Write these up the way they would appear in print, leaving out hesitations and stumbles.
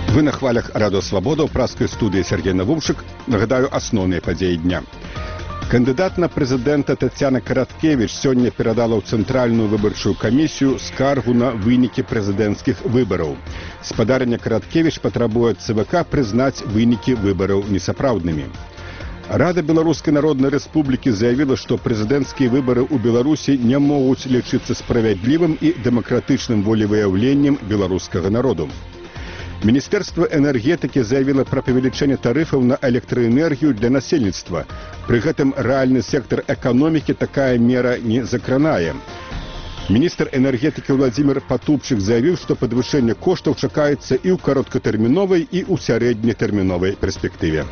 Вы на хвалях Радио Свобода ў праскай студыі Сергей Навумшык. Нагадаю асноўныя падзеі дня. Кандыдат на прэзідэнта Тацяна Караткевіч сёння перадала ў Цэнтральную выбарчую камісію скаргу на вынікі прэзідэнцкіх выбараў. Спадарня Караткевіч патрабуе ЦВК прызнаць вынікі выбараў несапраўднымі. Рада Беларускай Народнай Рэспублікі заявіла, што прэзідэнцкія выбары ў Беларусі не могуць лічыцца справядлівым і дэмакратычным волевыяўленнем беларускага народу. Міністэрства энергетыкі заявіла пра павелічэнне тарыфаў на электраэнергію для насельніцтва. Пры гэтым рэальны сектар эканомікі такая мера не закранае. Міністр энергетыкі Владзімір Патупчык заявіў, што падвышэнне коштаў чакаецца і ў кароткатэрміновай, і ў сярэднетэрміновай перспектыве.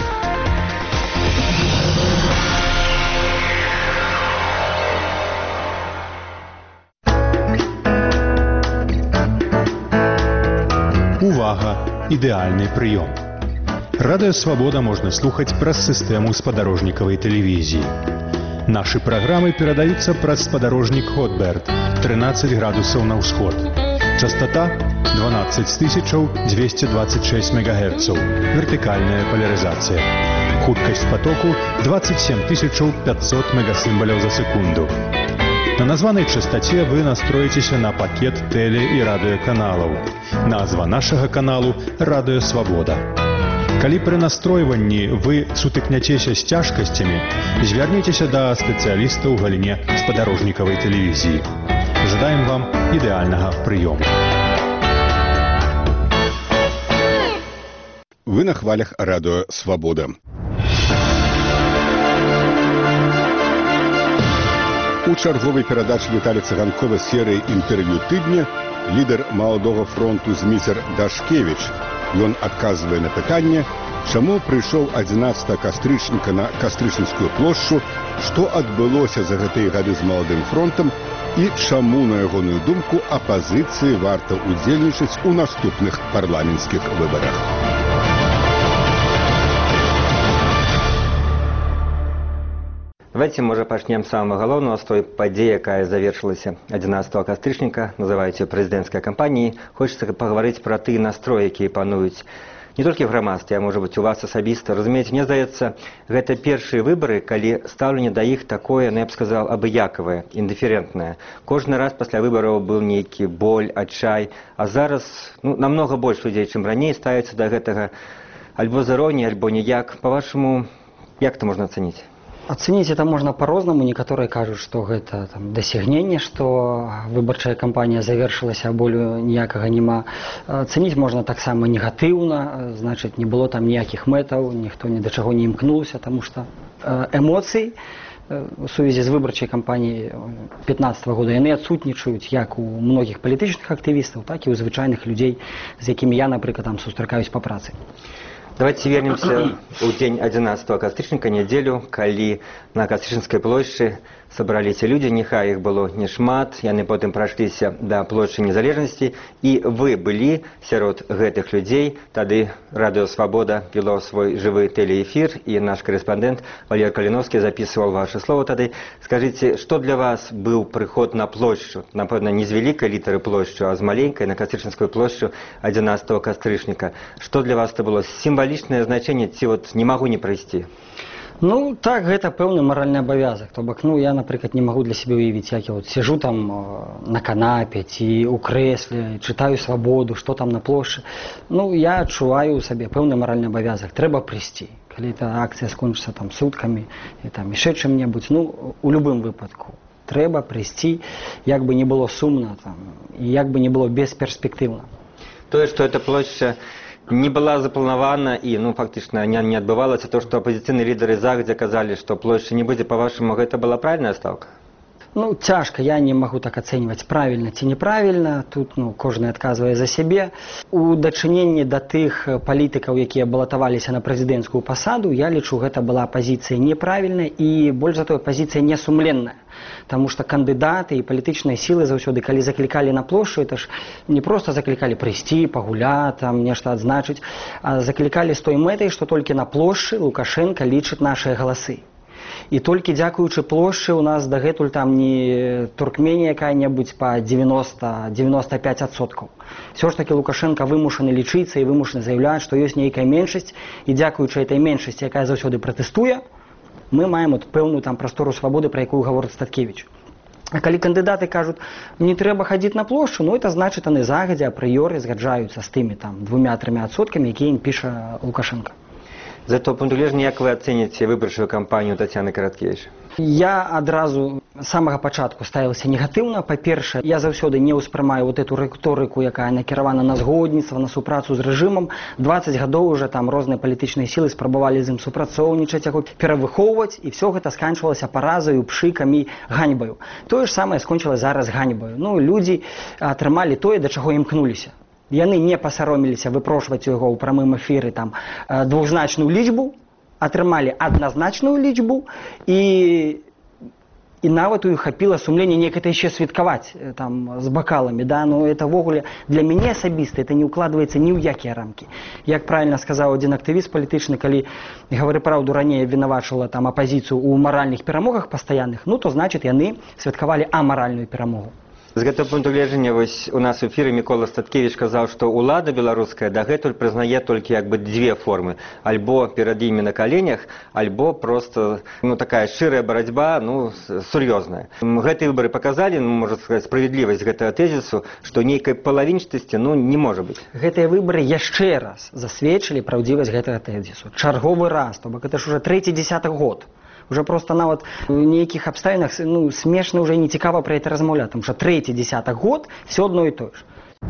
Увага! Ідэальны прыём. Радыё Свабода можна слухаць праз сістэму спадарожнікавай тэлевізіі. Нашы праграмы перадаюцца праз спадарожнік Хотберт 13 градусаў на ўсход. Частота 12226 МГц. Вертыкальная полярызацыя. Хуткасць потоку 27500 мегасімбаляў за секунду. На названай частоце вы настроіцеся на пакет тэле- і радыёканалаў. Назва нашага каналу «Радыё Свабода». Калі пры настройванні вы сутыкняцеся з цяжкасцямі, звярніцеся да спецыяліста ў галіне спадарожнікавай тэлевізіі. Жадаем вам ідэальнага прыёму. Вы на хвалях Радыё Свабода. У чарговай перадачы Віталія Цыганкова серыі інтэрв'ю тыдня лідар маладога фронту Зміцер Дашкевіч. Ён адказвае на пытанне, чаму прыйшоў 11 кастрычніка на Кастрычніцкую плошчу, што адбылося за гэтыя гады з маладым фронтам і чаму, на ягоную думку, апазіцыі варта ўдзельнічаць у наступных парламенцкіх выбарах. Давайте, може, пачнем з самого галоўнага, з той падзеі, якая завершылася 11 кастрычніка, называюць прэзідэнцкай кампаніі. Хочацца паговорыць пра тыя настроі, якія пануюць не толькі в грамадстве, а можа быць у вас асабіста. Разумееце, мне здаецца, гэта першыя выбары, калі стаўленне да іх такое, я б сказал, абыякавае, індыферэнтнае. Кожны раз пасля выбараў быў нейкі боль, адчай, а зараз намнога больш людзей, чым раней, ставяцца да гэтага альбо з іроніяй, альбо ніяк. Па-вашаму, як это можна ацаніць? Ацаніць это можна па-рознаму. Некаторыя кажуць, што гэта дасягненне, што выбарчая кампанія завершылася, а болю ніякага няма. Ацаніць можна таксама негатыўна, значыць, не было там ніякіх мэтаў, ніхто ні да чаго не імкнуўся, таму што эмоцыі у сувязі з выбарчай кампаніяй 15-го года яны адсутнічаюць як у многіх палітычных актывістаў, так і ў звычайных людзей, з якімі я, напрыклад, там сустракаюсь па працы. Давайте вернемся в день 11 кастрычніка, неделю, калі на Кастрычніцкай плошчы сабраліся людзі, няхай іх было не шмат, яны потым прайшліся да плошчы Незалежнасці, і вы былі сярод гэтых людзей. Тады Радыё Свабода вяло свой жывы тэлеэфір, і наш корэспандэнт Валер Каліновскі записывал ваши слова тады. Скажите, што для вас быў прыход на плошчу? Напэўна, не з вялікай літары плошчу, а з маленькай, на Кастрычніцкую плошчу 11 кастрычніка. Што для вас это было сімвалічнае значэнне, ці вот не магу не прыйсці? Ну, так, гэта пэўны маральны абавязак. То бок, я, напрыклад, не магу для сябе ўявіць, як я сижу там на канапе ці ў крэсле, чытаю «Свабоду», што там на плошчы. Я адчуваю ў сабе пэўны маральны абавязак. Трэба прыйсці. Калі эта акцыя скончыцца там суткамі, і там яшчэ чым-небудзь, у любым выпадку. Трэба прыйсці, як бы не было сумна, і як бы не было бесперспектыўна. Тое, што эта плошча не была запланавана і, фактычна, не адбывалася, то, што апазіцыйныя лідары загадзя казалі, што плошчы не будзе, па-вашаму, гэта была правільная стаўка? Цяжка, я не магу так ацэньваць, правільна ці неправільна. Тут, кожны адказвае за сябе. У дачыненні да тых палітыкаў, якія балатаваліся на прэзідэнцкую пасаду, я лічу, гэта была пазіцыя неправільная і, больш за тое, пазіцыя несумленная. Таму што кандыдаты і палітычныя сілы заўсёды, калі заклікалі на плошчу, это ж не проста заклікалі прыйсці, пагуляць, нешта адзначыць, а заклікалі з той мэтай, што толькі на плошчы Лукашенка лічыць нашыя галасы. І толькі дзякуючы плошчы у нас дагэтуль там не Туркменія якая-небудзь па 90-95%. Все ж таки Лукашенко вымушаны лічыцца і вымушаны заяўляць, што ёсць нейкая меншасць, і дзякуючы этой меншасці, якая заўсёды пратэстуе, мы маем пэўную там прастору свабоды, пра якую гаворыць Статкевіч. А калі кандыдаты кажуць, не трэба хадзіць на плошчу, ну это значыць, яны загадзя апрыёры згаджаюцца з тымі там 2-3%, якія ім піша Лукашенко. З этого пункту гледжання, як вы ацэніце выбарчую кампанію Тацяны Караткевіч? Я адразу з самага пачатку ставіўся негатыўна. Па-першае, я заўсёды не ўспрымаю эту рыторыку, якая накіравана на згодніцтва, на супрацу з рэжымам. 20 гадоў уже там розныя палітычныя сілы спрабавалі з ім супрацоўнічаць, яго перавыхоўваць, і все гэта сканчвалася паразаю, пшыкамі, ганьбаю. Тое ж самае скончылася зараз ганьбаю. Ну, людзі атрымалі тое, да чаго імкнуліся. Яны не пасароміліся выпрошваць у яго ў прамым эфіры там двухзначную лічбу, атрымалі адназначную лічбу, і нават у іх хапіла сумленне некае яшчэ святкаваць там з бакаламі, да, ну это ввогуле для мяне асабіста это не укладваецца ні ў якія рамкі. Як правільна сказаў адзін актывіст палітычны, калі «Гавары праўду» раней абвінавачвала там апазіцыю ў маральных перамогах пастаянных, ну то значыць яны святкавалі амаральную перамогу. З гэтага пункту гледжання вось у нас у эфіры Мікола Статкевіч казаў, што ўлада беларуская дагэтуль прызнае толькі як бы две формы: альбо перад імі на каленях, альбо просто такая шчырая барацьба, сур'ёзная. Гэтыя выбары паказалі, можна сказаць, справядлівасць гэтага тэзісу, што нейкай палавінчатасці не можа быць. Гэтыя выбары яшчэ раз засведчылі праўдзівасць гэтага тэзісу. Чарговы раз, то бок это ж уже 3-10 год. Уже просто нават у нейкіх абставінах смешна уже не цікава пра гэта размаўляць, тому што 3-10 год все одно і тое ж.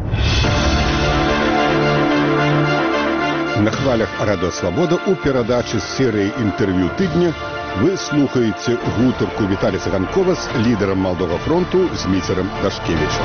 На хвалях Радыё Свабода у перадачы з серыі інтэрв'ю тыдня вы слухаеце гутарку Віталія Цыганкова з лідарам Маладога фронту Зміцерам Дашкевічам.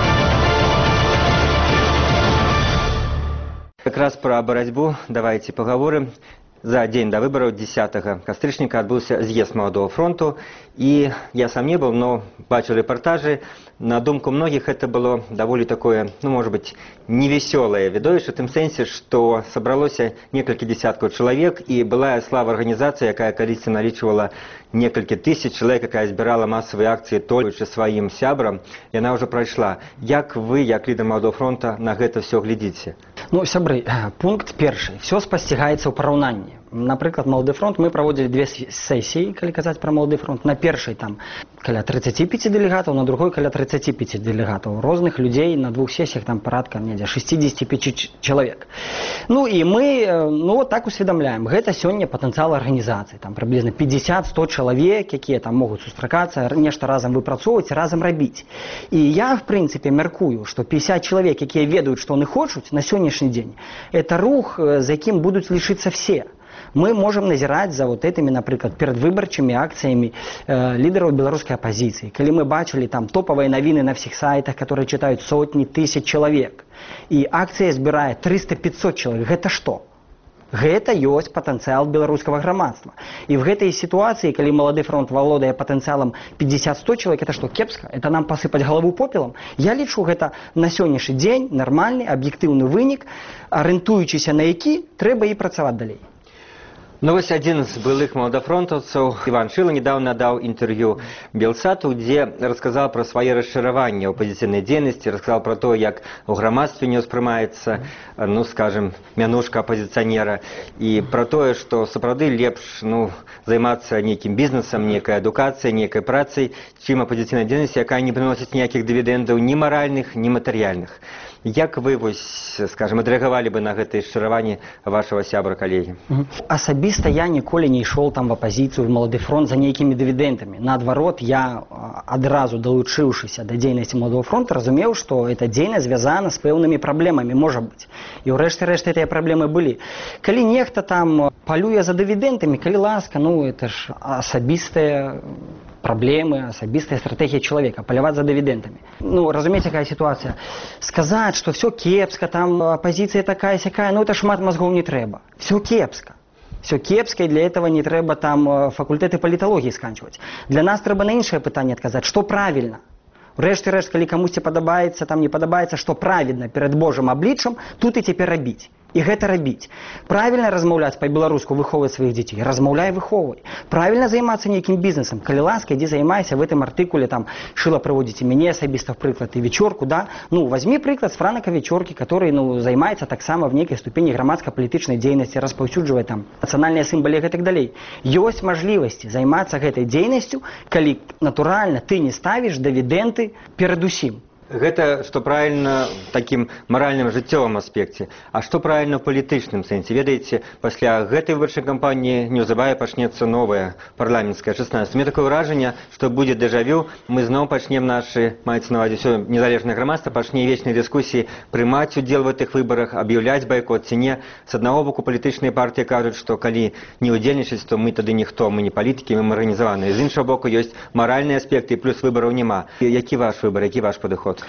Якраз пра барацьбу давайте паговорым. За дзень да выбараў 10 кастрычніка адбыўся з'езд Маладога фронту, і я сам не быў, но бачыў рэпартажы. На думку многіх гэта было даволі такое, можа быць, невесёлае відовішча, в тым сэнсе, што сабралося некалькі дзесяткаў чалавек, і былая слава арганізацыя, якая калісьці налічвала некалькі тысяч чалавек, якая збірала масавыя акцыі толькі сваім сябрам, яна ўжо прайшла. Як вы, як лідар Маладога фронта, на гэта все глядзіце? Сябры, пункт першы. Все спасцігаецца ў параўнанні. Напрыклад, Малады фронт мы праводзілі 2 сесіі, калі казаць пра Малады фронт. На першай там каля 35 дэлегатаў, на другой каля 35 дэлегатаў. Розных людзей на 2 сесіях там парадка 65 чалавек. І мы так усведамляем. Гэта сёння патэнцыял арганізацыі. Там прыблізна 50-100 чалавек, якія там могуць сустракацца, нешта разам выпрацоўваць, разам рабіць. І я, в прынцыпе, мяркую, што 50 чалавек, якія ведаюць, што яны хочуць на сённяшні дзень, это рух, з якім будуць лічыцца все. Мы можем назіраць за этими, напрыклад, перадвыбарчымі акцыямі лідараў беларускай апазіцыі. Калі мы бачылі там топавыя навіны на всіх сайтах, которые читаюць сотні тысяч чалавек, і акцыя збірае 300-500 чалавек, гэта што? Гэта ёсць патэнцыял беларускага грамадства. І в гэтай сітуацыі, калі Малады фронт валодае патэнцыялам 50-100 чалавек, это што, кепска? Это нам пасыпаць галаву попелам? Я лічу, гэта на сённяшні дзень нармальны, аб'ектыўны вынік, арыентуючыся на які трэба і працаваць далей. Вось адзін з былых маладафронтаўцаў, Іван Шыла, недавно даў інтэрв'ю Белсату, дзе расказаў пра свае расчараванні ў апазіцыйнай дзейнасці, расказаў пра то, як у грамадстве не ўспрымаецца, скажем, мянушка апазіцыянера, і пра тое, што сапраўды лепш займацца нейкім бізнесам, нейкай адукацыяй, нейкай працай, чым апазіцыйнай дзейнасці, якая не прыносіць ніякіх дывідэндаў ні маральных, ні матэрыяльных. Як вы, скажем, адрэагавалі бы на гэтыя расчараванні вашага сябра-калегі? Асабіста я ніколі не ішоў там в апазіцыю, в Малады фронт за нейкімі дывідэнтамі. Наадварот, я адразу далучыўшыся да дзейнасці Маладога фронта, разумеў, што эта дзейнасць звязана з пэўнымі праблемамі, можа быць. І ўрэшце рэшт гэтыя праблемы былі. Калі нехта там палюе за дывідэнтамі, калі ласка, это ж асабістыя праблемы, асабістая стратэгія чалавека, паляваць за дывідэнтамі. Разумееце, якая сітуацыя? Сказаць, што все кепска, там апазіцыя такая-сякая, это шмат мазгоў не трэба. Все кепска. Все кепска, і для этого не трэба там факультэты паліталогіі сканчваць. Для нас трэба на іншае пытанне адказаць, што правільна. Рэшце рэшт, калі камусьці падабаецца, там не падабаецца, што правільна перад Божым абліччам, тут і цяпер рабіць. І гэта рабіць. Правільна размаўляць па-беларуску, выхоўваць сваіх дзяцей, размаўляй, выхоўвай. Правільна займацца нейкім бізнесам, калі ласка, ідзі займайся в гэтым артыкуле, там, Шыла прыводзіць мяне асабіста в прыклад і Вечорку, да? Ну, возьми прыклад з Франака Вечоркі, который, ну, займаецца таксама в нейкай ступені грамадска-палітычнай дзейнасці, распаўсюджвае там нацыянальныя сімвалы і так далей. Ёсць мажлівасці займацца гэтай дзейнасцю, калі, натуральна, ты не ставіш дывідэнды перадусім. Гэта што правільна в такім маральным жыццёвым аспекце. А што правільна ў палітычным сэнсе? Ведаеце, пасля гэтай выбарчай кампаніі неўзабаве пачнецца новая парламенцкая 16. Мне такое ўражанне, што будзе дэжавю, мы зноў пачнем нашы, маецца на ўвазе ўсё незалежнае грамадства, пачне вечнай дыскусіі прымаць удзел в гэтых выбарах, аб'яўляць байкот ці не. З аднаго боку палітычныя партыі кажуць, што калі не ўдзельнічаць, то мы тады ніхто, мы не палітыкі, мы арганізаваныя. З іншага боку ёсць маральныя аспекты, плюс выбараў няма. Які ваш выбар, які ваш падыход?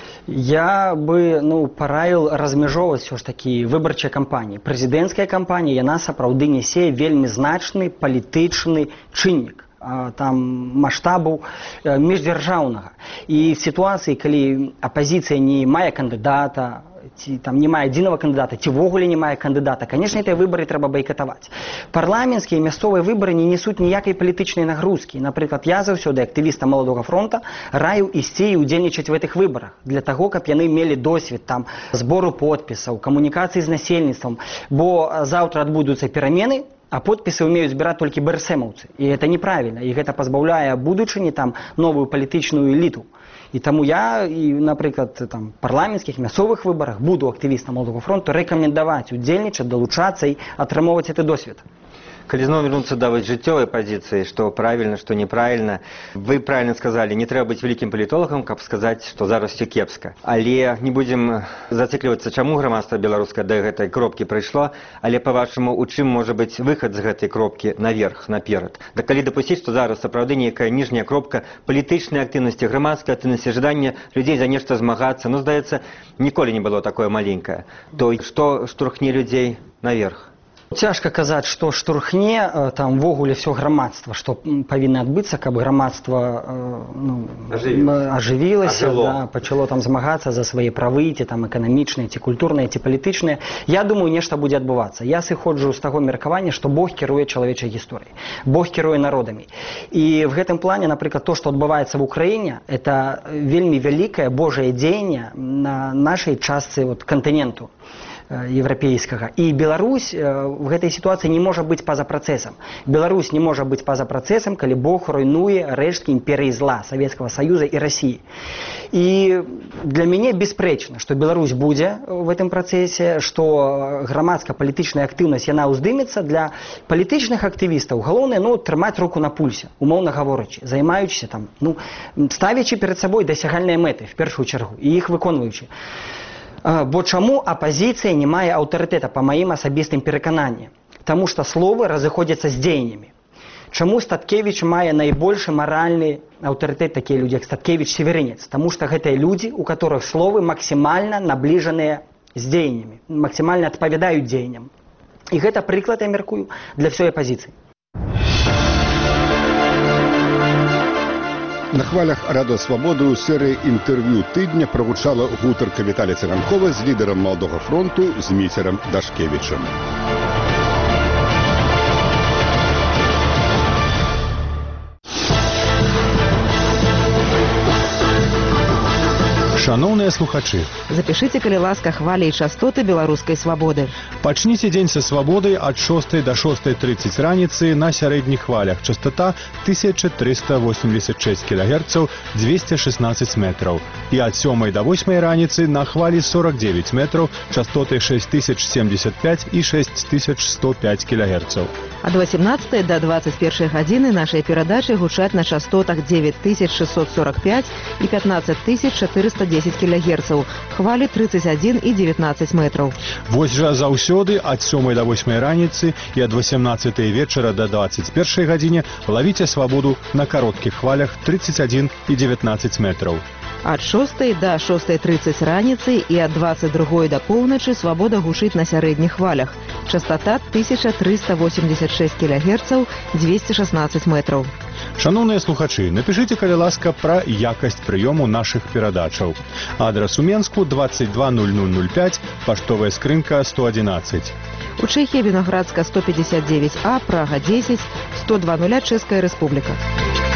Я бы, ну, параіў размяжоўваць ўсё ж такі выбарчыя кампаніі. Прэзідэнцкая кампанія, яна сапраўды нясе вельмі значны палітычны чыннік. Там маштабу міждзяржаўнага. І в сітуацыі, калі апазіцыя не мае кандыдата, ці там не мае адзінага кандыдата, ці ввогуле не мае кандыдата, канешне, гэтыя выбары трэба байкатаваць. Парламенцкія і мясцовыя выбары не несуць ніякай палітычнай нагрузкі. Напрыклад, я заўсёды актывіста Маладога фронта раю ісці і ўдзельнічаць в гэтых выбарах для таго, каб яны мелі досвед там збору подпісаў, камунікацыі з насельніцтвам, бо заўтра адбудуцца перамены, а подпісы ўмеюць збіраць толькі БРСМаўцы. І гэта неправільна, і гэта пазбаўляе будучыні там новую палітычную эліту. І таму я, і, напрыклад, там, парламенцкіх, мясцовых выбарах буду актывістам Маладога фронту рэкамендаваць удзельнічаць, далучацца і атрымоўваць гэты досвед. Калі зноў вернуцца да жыццёвай пазіцыі, што правільна, што неправільна, вы правільна сказалі, не трэба быць вялікім палітолагам, каб сказаць, што зараз усё кепска. Але не будзем зациклівацца, чаму грамадства беларускае да гэтай кропкі прыйшло, але, па-вашаму, у чым можа быць выхад з гэтай кропкі наверх, наперад? Да калі дапусціць, што зараз сапраўды нейкая ніжняя кропка палітычнай актыўнасці, грамадскай актыўнасці, жаданне людзей за нешта змагацца, ну, здаецца, ніколі не было такое маленькае. То што штурхне людзей наверх? Цяжка казаць, што штурхне там ввогуле ўсё грамадства, што павінна адбыцца, каб грамадства ажывілася, да, пачало там змагацца за свае правы, ці там эканамічныя, ці культурныя, ці палітычныя. Я думаю, нешта будзе адбывацца. Я сыходжу з таго меркавання, што Бог кіруе чалавечай гісторыяй. Бог кіруе народамі. І в гэтым плане, напрыклад, то, што адбываецца в Украіне, это вельмі вялікае Божае дзеянне на нашай частцы кантыненту европейскага. І Беларусь в гэтай сітуацыі не можа быць па-за працэсам. Беларусь не можа быць па-за працэсам, калі Бог руйнуе рэшткі імперыі зла Савецкага Саюза і Расіі. І для мяне беспрэчна, што Беларусь будзе в гэтым працэсе, што грамадска-палітычная актыўнасць яна ўздымецца. Для палітычных актывістаў галоўнае, ну, трымаць руку на пульсе, умоўна гаворачы, займаючыся там, ну, ставячы перад сабой дасягальныя мэты в першую чаргу і іх выконваючы. Бо чаму апазіцыя не мае аўтарытэта, па маім асабістым перакананні? Таму што словы разыходзяцца з дзеяннямі. Чаму Статкевіч мае найбольшы маральны аўтарытэт, такія людзі, як Статкевіч, северынец? Таму што гэтыя людзі, у которых словы максімальна набліжаныя з дзеяннямі, максімальна адпавядаюць дзеянням. І гэта прыклад, я мяркую, для ўсёй апазіцыі. На хвалях Радыё Свабоды ў серыі інтэрв'ю тыдня прагучала гутарка Віталія Цыганкова з лідарам Маладога фронту Зміцерам Дашкевічам. Шановныя слухачы, запішыце, калі ласка, хвалі і частоты беларускай свабоды. Пачніце дзень са свабоды ад 6 до 6:30 раніцы на сярэдніх хвалях. Частота 1386 кГц, 216 метраў. І ад 7 до 8 раніцы на хвалі 49 метраў, частоты 6075 і 6105 кГц. Ад 18 до 21 гадзіны нашыя перадачы гучаць на частотах 9645 і 15410 кГц, хвалі 31 і 19 метраў. Вось жа заўсёды ад 7 до 8 раніцы і ад 18 вечара до 21 гадзіне лавіце свабоду на кароткіх хвалях 31 і 19 метраў. Ад 6 да 6:30 раніцы і ад 22 да поўначы свабода гучыць на сярэдніх хвалях. Частота 1386 кГц, 216 метраў. Шановныя слухачы, напішыце, калі ласка, пра якасць прыёму нашых перадачаў. Адрас у Менску 220005, паштовая скрынка 111. У Чэхіі Вінаградска 159А, Прага 10, 102 Чэшская Рэспубліка.